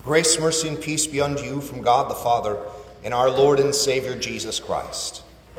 Grace, mercy, and peace be unto you from God the Father and our Lord and Savior Jesus Christ.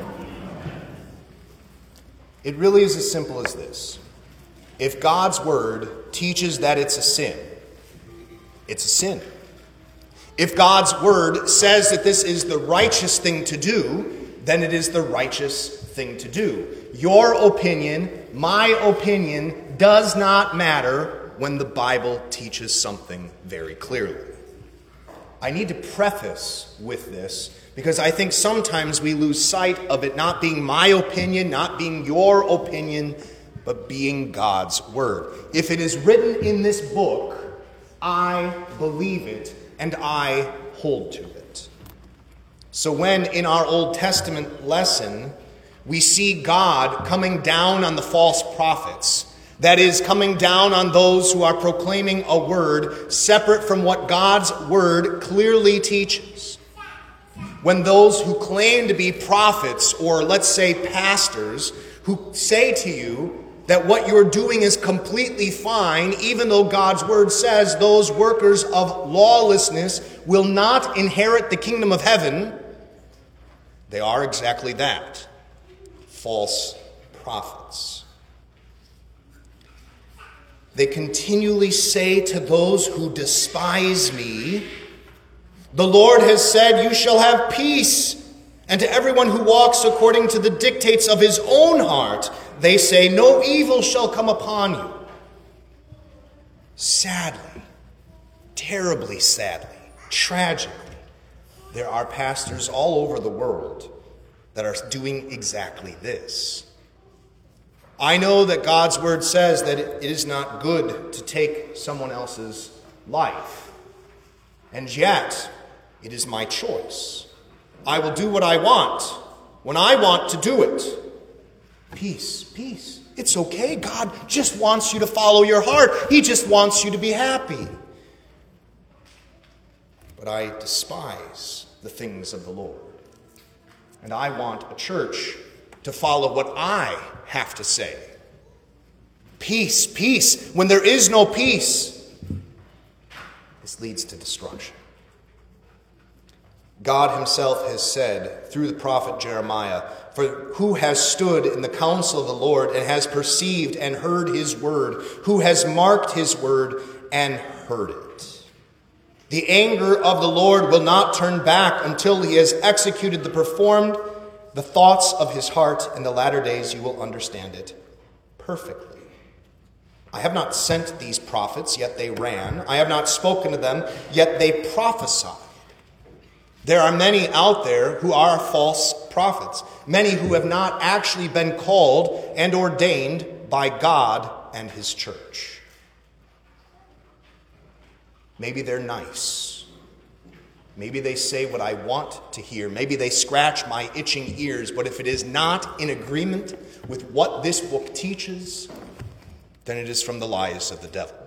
It really is as simple as this. If God's word teaches that it's a sin, it's a sin. If God's word says that this is the righteous thing to do, then it is the righteous thing to do. Your opinion, my opinion, does not matter when the Bible teaches something very clearly. I need to preface with this because I think sometimes we lose sight of it not being my opinion, not being your opinion, but being God's word. If it is written in this book, I believe it and I hold to it. So when in our Old Testament lesson we see God coming down on the false prophets, that is, coming down on those who are proclaiming a word separate from what God's word clearly teaches. When those who claim to be prophets, or let's say pastors, who say to you that what you're doing is completely fine, even though God's word says those workers of lawlessness will not inherit the kingdom of heaven, they are exactly that, false prophets. They continually say to those who despise me, the Lord has said, you shall have peace. And to everyone who walks according to the dictates of his own heart, they say, no evil shall come upon you. Sadly, terribly sadly, tragically, there are pastors all over the world that are doing exactly this. I know that God's word says that it is not good to take someone else's life. And yet, it is my choice. I will do what I want when I want to do it. Peace, peace. It's okay. God just wants you to follow your heart. He just wants you to be happy. But I despise the things of the Lord. And I want a church to follow what I have to say. Peace, peace. When there is no peace, this leads to destruction. God himself has said through the prophet Jeremiah, for who has stood in the counsel of the Lord and has perceived and heard his word, who has marked his word and heard it. The anger of the Lord will not turn back until he has executed the thoughts of his heart. In the latter days you will understand it perfectly. I have not sent these prophets, yet they ran. I have not spoken to them, yet they prophesied. There are many out there who are false prophets, many who have not actually been called and ordained by God and his church. Maybe they're nice. Maybe they say what I want to hear. Maybe they scratch my itching ears. But if it is not in agreement with what this book teaches, then it is from the lies of the devil.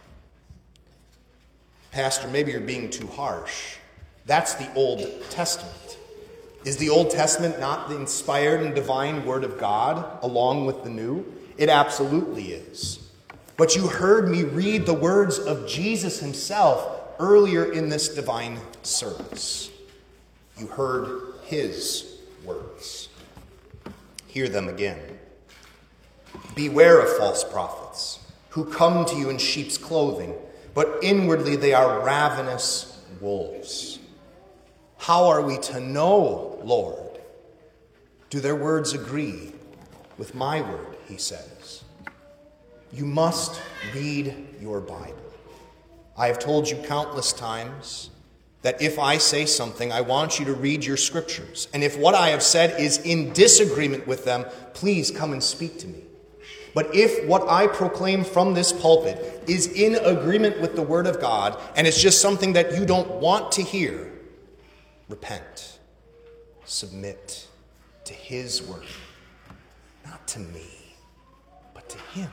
Pastor, maybe you're being too harsh. That's the Old Testament. Is the Old Testament not the inspired and divine word of God along with the New? It absolutely is. But you heard me read the words of Jesus himself earlier in this divine service. You heard his words. Hear them again. Beware of false prophets who come to you in sheep's clothing, but inwardly they are ravenous wolves. How are we to know, Lord? Do their words agree with my word, he says. You must read your Bible. I have told you countless times that if I say something, I want you to read your scriptures. And if what I have said is in disagreement with them, please come and speak to me. But if what I proclaim from this pulpit is in agreement with the word of God, and it's just something that you don't want to hear, repent. Submit to his word. Not to me, but to him.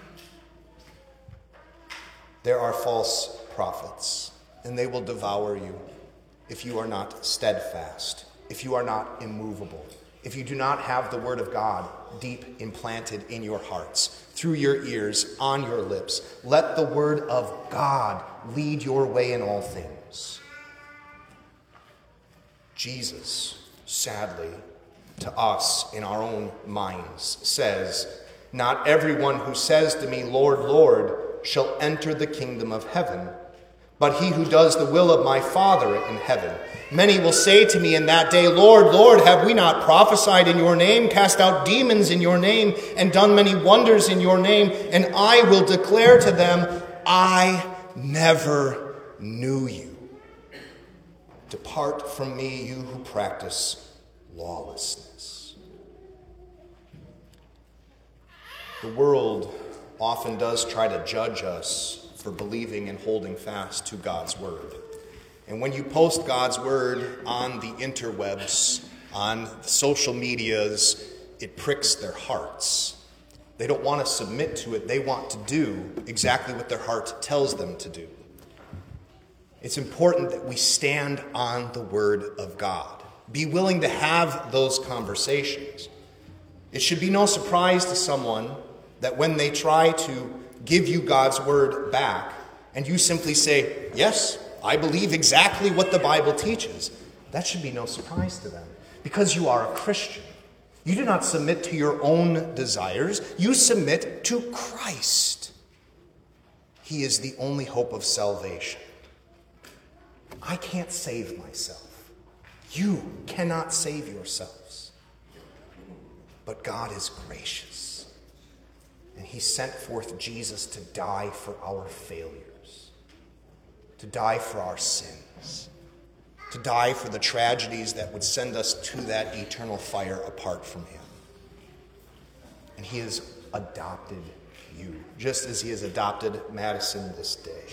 There are false prophets, and they will devour you if you are not steadfast, if you are not immovable, if you do not have the word of God deep implanted in your hearts, through your ears, on your lips. Let the word of God lead your way in all things. Jesus, sadly, to us in our own minds, says, "Not everyone who says to me, 'Lord, Lord,' shall enter the kingdom of heaven, but he who does the will of my Father in heaven. Many will say to me in that day, 'Lord, Lord, have we not prophesied in your name, cast out demons in your name, and done many wonders in your name?' And I will declare to them, 'I never knew you. Depart from me, you who practice lawlessness.'" The world often does try to judge us for believing and holding fast to God's word. And when you post God's word on the interwebs, on the social medias, it pricks their hearts. They don't want to submit to it. They want to do exactly what their heart tells them to do. It's important that we stand on the word of God. Be willing to have those conversations. It should be no surprise to someone that when they try to give you God's word back, and you simply say, "Yes, I believe exactly what the Bible teaches," that should be no surprise to them, because you are a Christian. You do not submit to your own desires. You submit to Christ. He is the only hope of salvation. I can't save myself. You cannot save yourselves. But God is gracious. And he sent forth Jesus to die for our failures, to die for our sins, to die for the tragedies that would send us to that eternal fire apart from him. And he has adopted you, just as he has adopted Madison this day.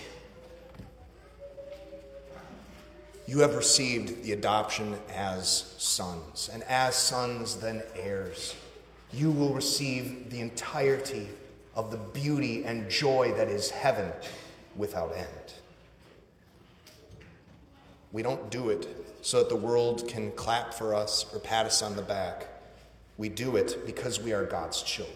You have received the adoption as sons, and as sons, then heirs. You will receive the entirety of the beauty and joy that is heaven without end. We don't do it so that the world can clap for us or pat us on the back. We do it because we are God's children.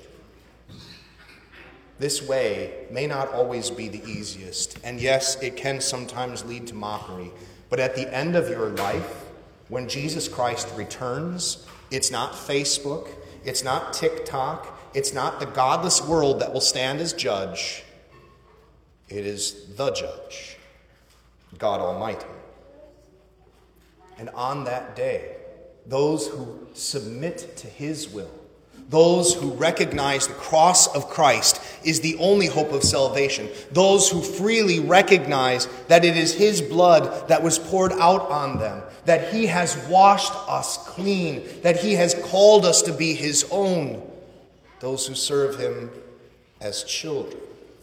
This way may not always be the easiest, and yes, it can sometimes lead to mockery. But at the end of your life, when Jesus Christ returns, it's not Facebook, it's not TikTok, it's not the godless world that will stand as judge. It is the judge, God Almighty. And on that day, those who submit to his will, those who recognize the cross of Christ is the only hope of salvation, those who freely recognize that it is his blood that was poured out on them, that he has washed us clean, that he has called us to be his own, those who serve him as children.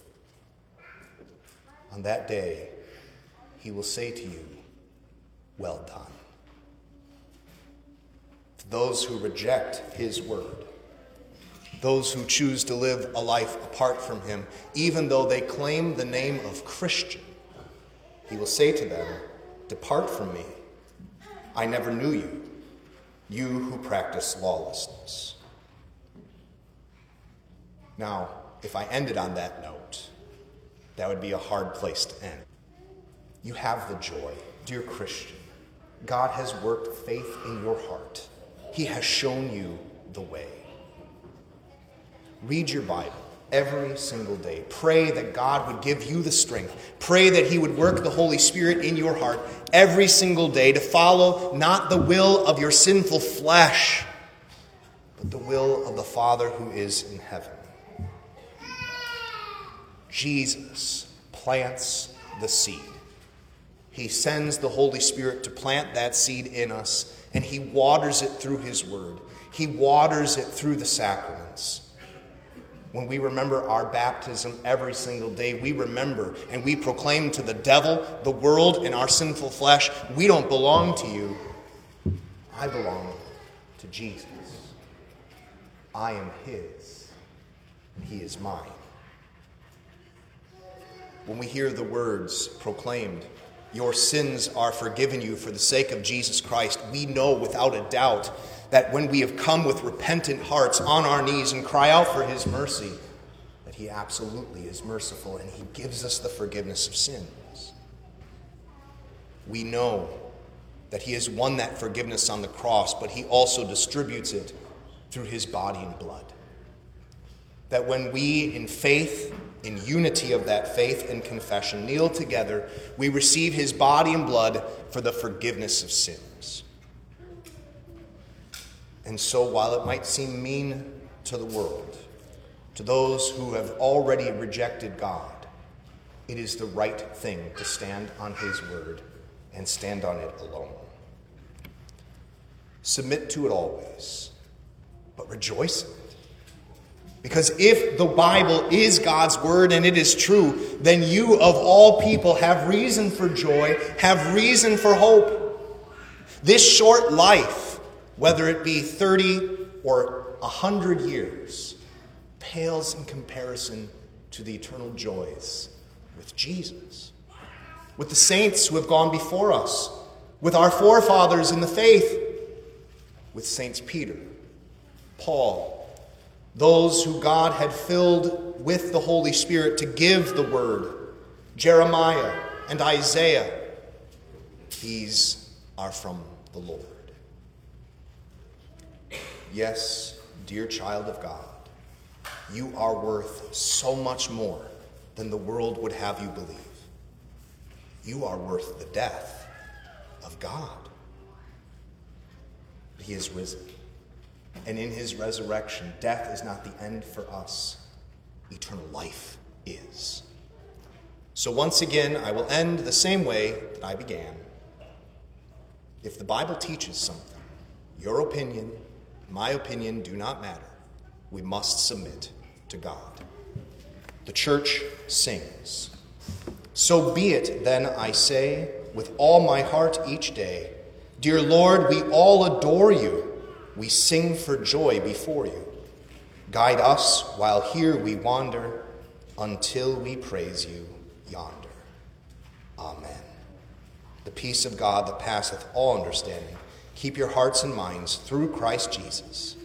On that day, he will say to you, "Well done." To those who reject his word, those who choose to live a life apart from him, even though they claim the name of Christian, he will say to them, "Depart from me. I never knew you, you who practice lawlessness." Now, if I ended on that note, that would be a hard place to end. You have the joy, dear Christian. God has worked faith in your heart. He has shown you the way. Read your Bible every single day. Pray that God would give you the strength. Pray that he would work the Holy Spirit in your heart every single day to follow not the will of your sinful flesh, but the will of the Father who is in heaven. Jesus plants the seed. He sends the Holy Spirit to plant that seed in us, and he waters it through his word. He waters it through the sacraments. When we remember our baptism every single day, we remember and we proclaim to the devil, the world, and our sinful flesh, "We don't belong to you. I belong to Jesus. I am his, and he is mine." When we hear the words proclaimed, "Your sins are forgiven you for the sake of Jesus Christ," we know without a doubt that when we have come with repentant hearts on our knees and cry out for his mercy, that he absolutely is merciful and he gives us the forgiveness of sins. We know that he has won that forgiveness on the cross, but he also distributes it through his body and blood. That when we, in faith, in unity of that faith and confession, kneel together, we receive his body and blood for the forgiveness of sins. And so while it might seem mean to the world, to those who have already rejected God, it is the right thing to stand on his word and stand on it alone. Submit to it always, but rejoice in it. Because if the Bible is God's word and it is true, then you of all people have reason for joy, have reason for hope. This short life, whether it be 30 or 100 years, pales in comparison to the eternal joys with Jesus, with the saints who have gone before us, with our forefathers in the faith, with Saints Peter, Paul, those who God had filled with the Holy Spirit to give the word, Jeremiah and Isaiah. These are from the Lord. Yes, dear child of God, you are worth so much more than the world would have you believe. You are worth the death of God. He is risen. And in his resurrection, death is not the end for us. Eternal life is. So once again, I will end the same way that I began. If the Bible teaches something, your opinion, my opinion do not matter. We must submit to God. The church sings. So be it, then, I say, with all my heart each day. Dear Lord, we all adore you. We sing for joy before you. Guide us while here we wander, until we praise you yonder. Amen. The peace of God that passeth all understanding, keep your hearts and minds through Christ Jesus.